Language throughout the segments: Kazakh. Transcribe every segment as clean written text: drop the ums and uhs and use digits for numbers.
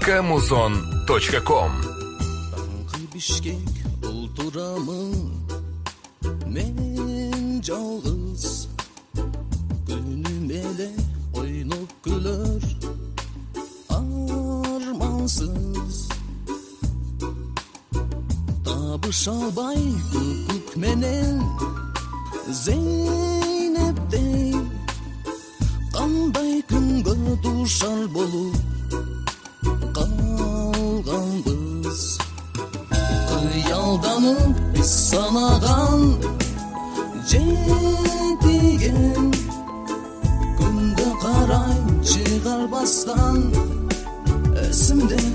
Kamuzon.com. Tаңғы Бишкек ұлтырамын мен жалғыз, күнім еле ойнап күлер армансыз. Табыш албай күкүк менен Зейнептей кандай күнгө душар болуп қалғанбыз. Қиялданып біз санаған жетиген күнді қарай шығарбастан есімден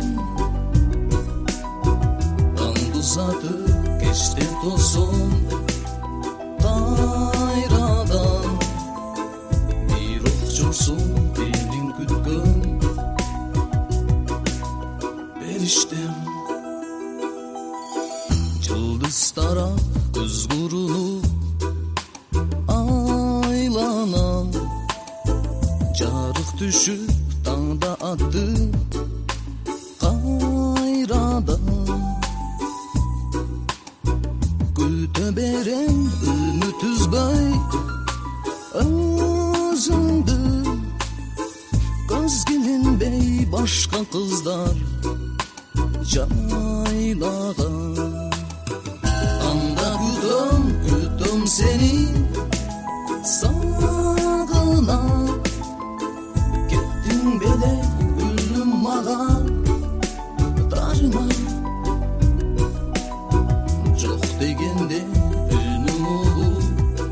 аңды ұзатып кештен тосын қайрадан бір оқ жүрсін менің күткен беріштем. Жылдызтара көз құрылып айланам, жарық түшіп таңда атты қайрадан. Күте берем үміт үзбей өзіңді, көзгеленбей башқа қыздар жайлаған. Анда күтім сені сағына, кеттің беле гүлім маған дарыма. Жоқ дегенде үнім ұлып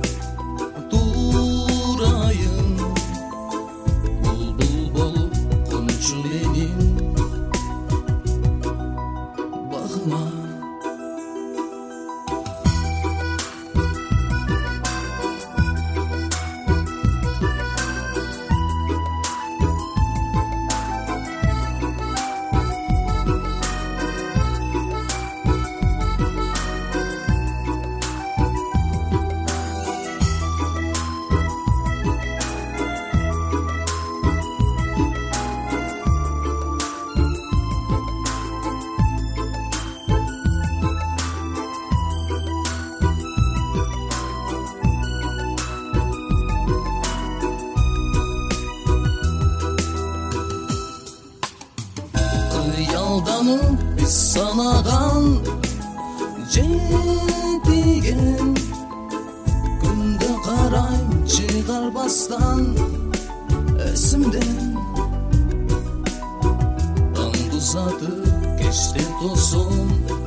турайын, бұлбұл болып қоншы менің бағыма. Қиялданып біз санаған жетиген күнді қарай шығарбастан есімден аңды ұзатып кештен тосын